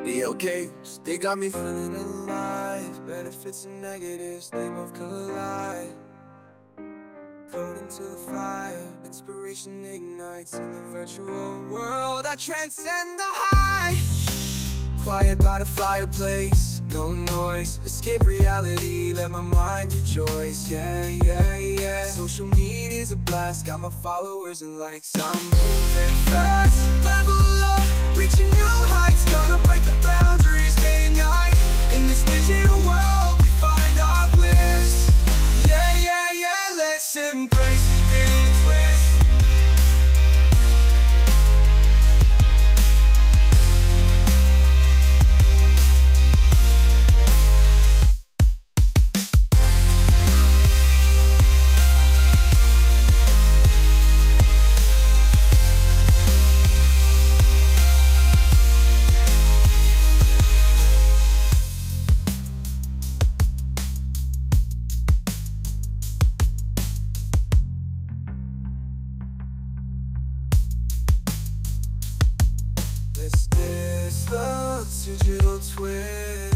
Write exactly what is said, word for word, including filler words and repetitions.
Be okay, they got me feeling alive. Benefits and negatives, they both collide. Thrown into the fire, inspiration ignites in the virtual world. I transcend the high. Quiet by the fireplace, no noise. Escape reality, let my mind rejoice. Yeah, yeah, yeah. Social media's a blast, got my followers and likes. I'm moving fast, level up, reaching new heights. Gonna break the boundaries day and night. In this digital world, we find our bliss. Yeah, yeah, yeah, let's embrace this bliss. This is the digital twin.